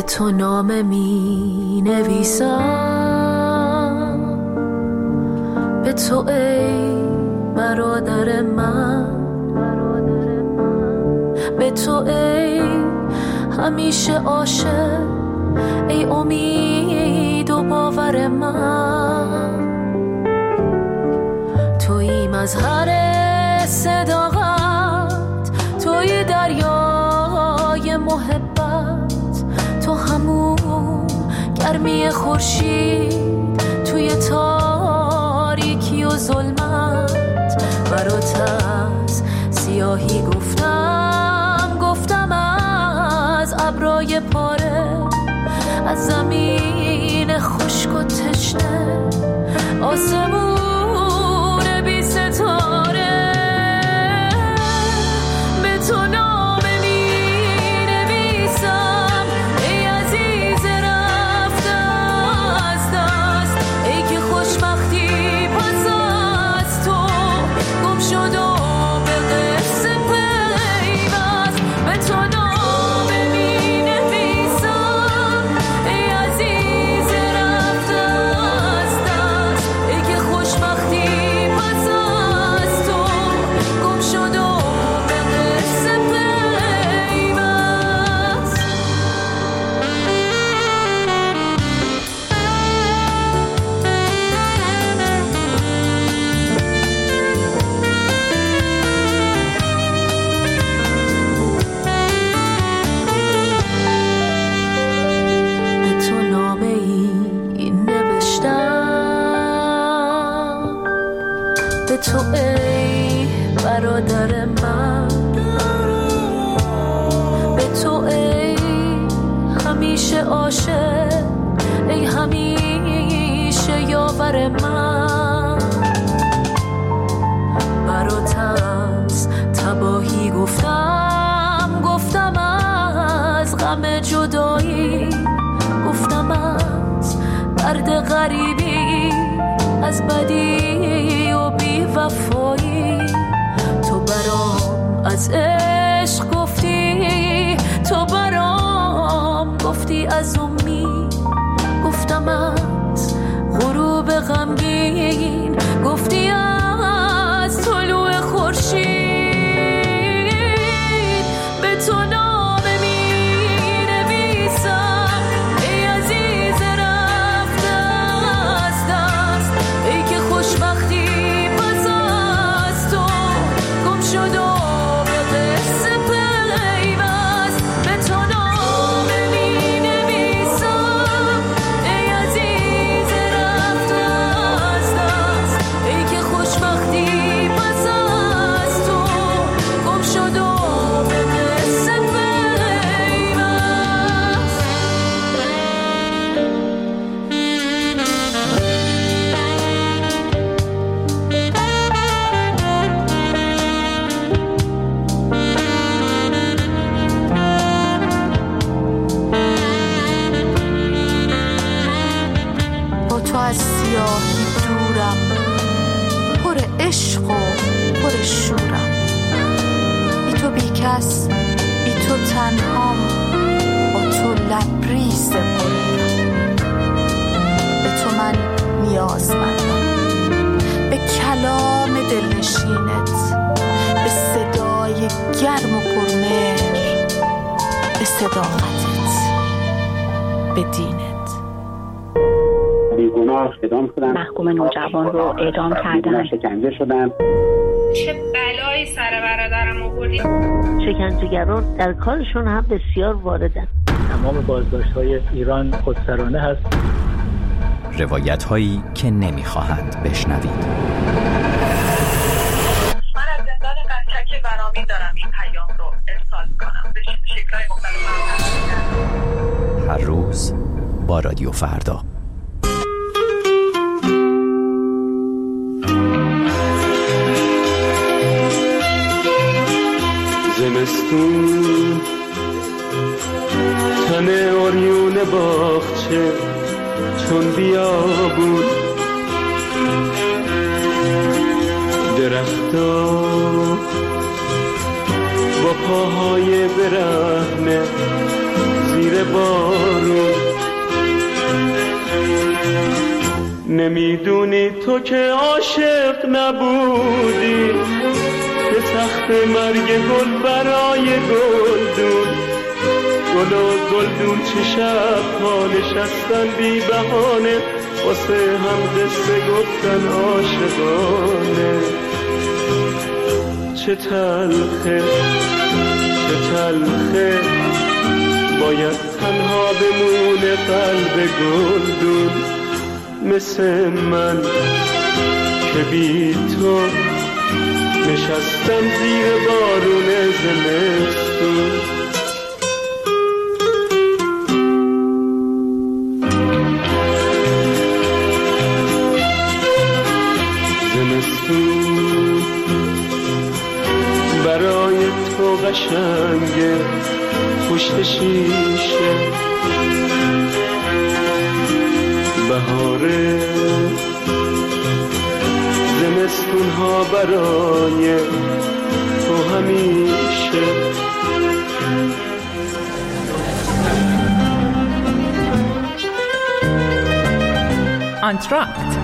تو نامه می نویسم، به تو ای برادر من، به تو ای همیشه عاشق، ای امید و باور من. تویی مظهر صداقت، تویی دریای محبت، تو همون گرمی خورشید توی تاریکی و ظلمت. برات از سیاهی گفتم از ابرای پاره، از زمین خشک و تشنه، آسمون بی ستاره. به تو نامه می نویسم، ای عزیز رفته از دست، ای که خوشبختی پس از تو گم شد و به قصه پیوست. به تو نامه می نویسم، ای عزیز رفته از دست، ای که خوشبختی پس از تو گم شد و به قصه پیوست. به تو نامه ای نوشتم، به تو ای برادر من، به تو ای همیشه عاشق، ای همیشه یاور من. برات از تباهی گفتم از غم جدایی، گفتم از درد غریبی، از بدی و بی وفایی. تو برام از عشق گفتی، تو برام گفتی از امید، گفتم از غروب غمگین، گفتی از طلوع خورشید. به تو نامه می نویسم، ای عزیز رفته از دست، ای که خوشبختی پس از تو گم شد و به قصه پیوست. به تو نامه می نویسم، ای عزیز رفته از دست، ای که خوشبختی پس از تو گم شد و به قصه پیوست. با تو از سیاهی دورم، پر عشق و پر شورم، بی تو بی کس، بی تو تنهام، با تو لبریز غرورم. به تو من نیازمندم، به کلام دلنشینت، به صدای گرم و پرمهر، به صداقتت، به دینت. بیگناه اعدام شدن، محکوم نوجوان رو اعدام کردن. شکنجه شدن. چه بلایی سر برادرم آوردی؟ شکنجهگران در کارشون هم بسیار واردن. تمام بازداشت‌های ایران خودسرانه هست. روایت‌هایی که نمی‌خواهند بشنوید. من از زندان قنچک برامین دارم این پیام رو ارسال کنم به شکل‌های مختلف. هر روز با رادیو فردا. زمستون تن اوریون باغچه چون بیابون، درختا با پاهای برهنه زیر زیر بارون. نمیدونی تو که عاشق نبودی، به تخت مرگ گل برای گلدون. گل و گلدون چه شب ها نشستن بی بهانه، واسه هم قصه گفتن عاشقانه. چه تلخه چه تلخه باید تنها بمونه قلب گلدون، مثل من که بی تو نشستم زیر بارون زمستون. زمستون برای تو قشنگه پشت شیشه، بهاره زمستون ها برای تو همیشه. آنتراکت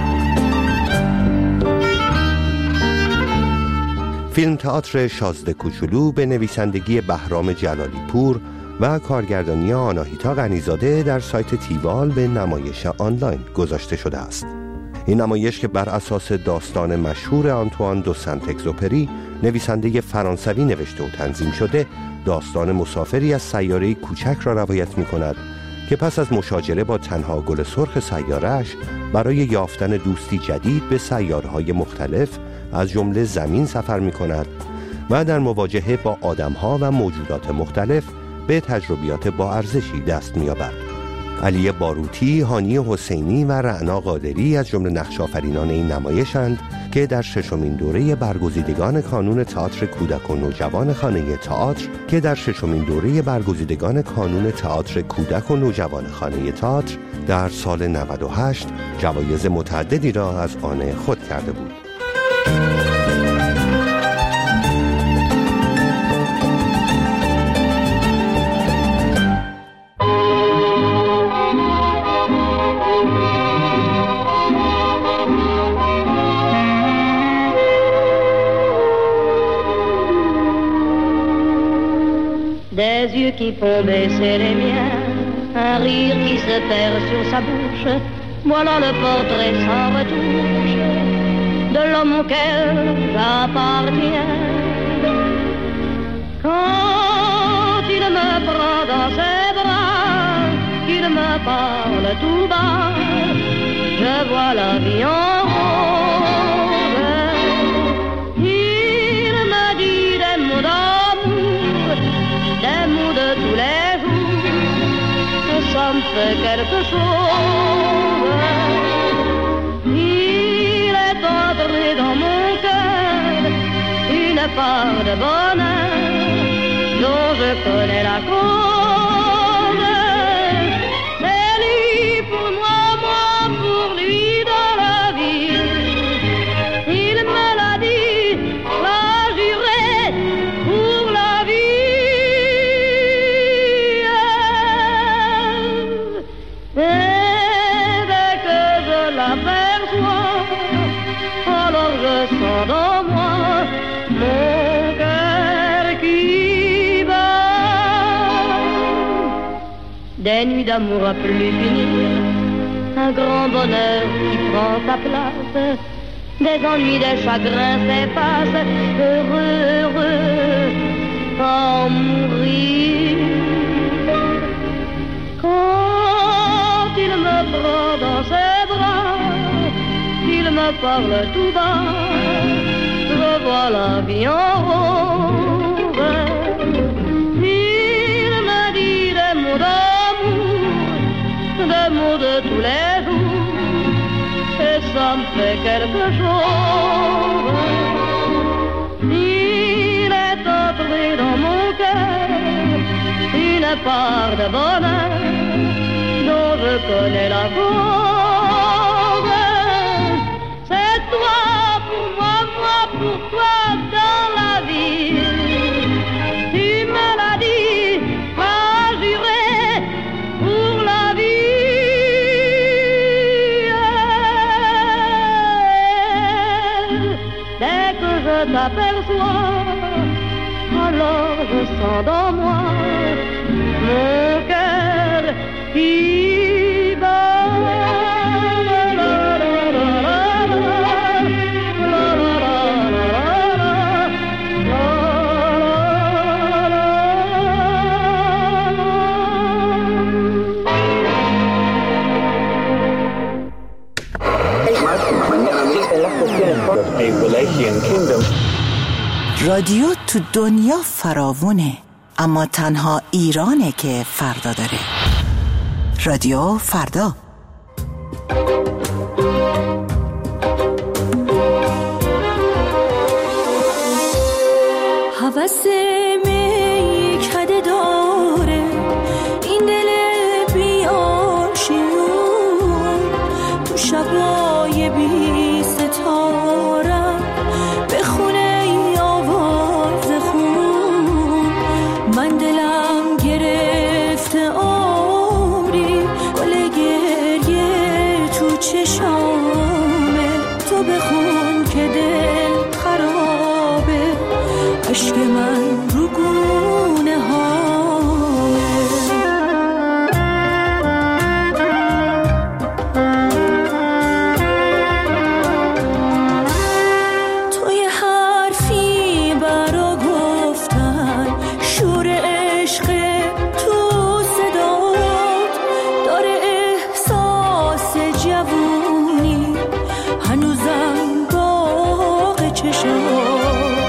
فیلم تئاتر شازده کوچولو به نویسندگی بهرام جلالی پور و کارگردانی آناهیتا غنیزاده در سایت تیوال به نمایش آنلاین گذاشته شده است. این نمایش که بر اساس داستان مشهور آنتوان دو سنت اگزوپری نویسنده فرانسوی نوشته و تنظیم شده، داستان مسافری از سیاره کوچک را روایت می کند که پس از مشاجره با تنها گل سرخ سیاره‌اش برای یافتن دوستی جدید به سیاره‌های مختلف از جمله زمین سفر می کند و در مواجهه با آدم‌ها و موجودات مختلف به تجربیات با ارزشی دست می یابد. علی باروتی، هانی حسینی و رعنا قادری از جمله نقش‌آفرینان این نمایشند که در ششمین دوره برگزیدگان کانون تئاتر کودک و نوجوان خانه تئاتر در سال 98 جوایز متعددی را از آن خود کرده بود. Des yeux qui font baisser les miens, un rire qui se perd sur sa bouche, voilà le portrait sans retouche de l'homme auquel j'appartiens. Quand il me prend dans ses bras, qu'il me parle tout bas, je vois la vie en rose. Il me dit des mots d'amour, des mots de tous les jours, que ça me fait quelque chose. Il est entré dans mon cœur une part de bonheur dont je connais la cause. C'est lui pour moi, moi pour lui dans la vie. Il me l'a dit, l'a juré pour la vie. Et dès que je l'aperçois, alors je sens dans moi mon cœur qui bat. Des nuits d'amour à plus finir, un grand bonheur qui prend sa place, des ennuis, des chagrins s'effacent, heureux, heureux, en mourir. Quand il me prend dans ses bras, il me parle tout bas, je vois la vie en rose. Il me dit des mots d'amour, des mots de tous les jours, et ça me fait quelque chose. Il est entré dans mon cœur une part de bonheur dont je connais la cause. C'est toi pour moi, moi pour toi dans la vie. Tu me l'as dit, m'as juré t'aperçois, alors je sens dans moi mon cœur qui bat. رادیو تو دنیا فراوونه، اما تنها ایرانه که فردا داره. رادیو فردا. هوس می کده داره این دل بی‌آشیون، تو شبای بی ستاره بخونه ای آواز خون. من دلم گرفته آری گل گریه تو چشامه، تو بخون که دل خرابه، عشق من رو گونه توی حرفی برا گفتن شور عشق تو صدات داره، احساس جوونی هنوزم باغ چشات.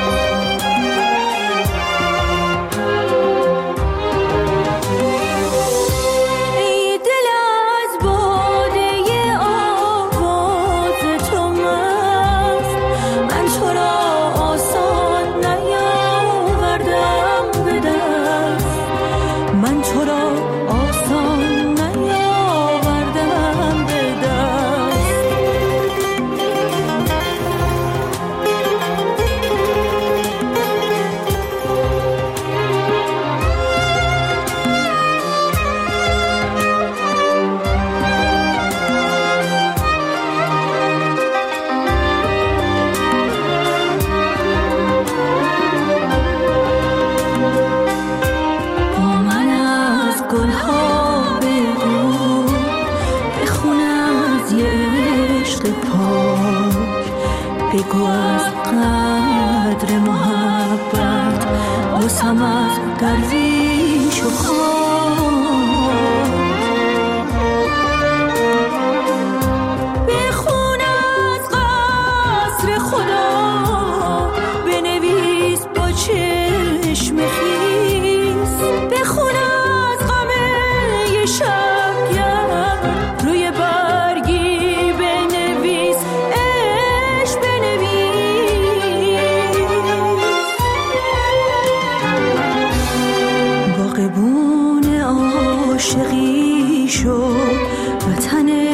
بگو از قدر محبت واسمت درویش و خواهد، بخون از قصر خدا، بنویس با چشم خیس، بخون از غم شبگرد روی برگی بنویس، باغبون عاشقی شو وطن